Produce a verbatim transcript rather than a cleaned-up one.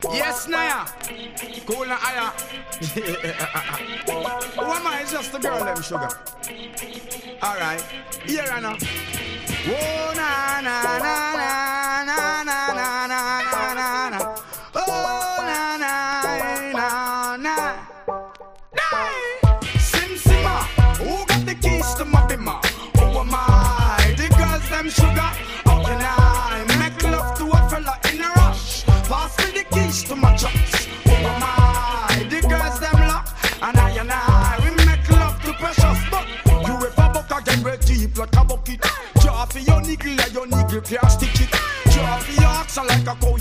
Yes, Naya. Cool na aya. Who am I? It's just the girl, them sugar. Alright. Here I know. Oh, na na na na na na na na na na. Oh, na na na na. Sim Simma, who got the keys to my bimmer? Who am I? The girls, them sugar. How can I make love to a fella in a rush? Pass me the keys to my trucks. Who am I? The girls, them lock. And I and I, we make love to precious. But you if a buck again, red deep like a bucket. Draw for your niggle and your niggle can't stick it. Draw for your oxen like a coat.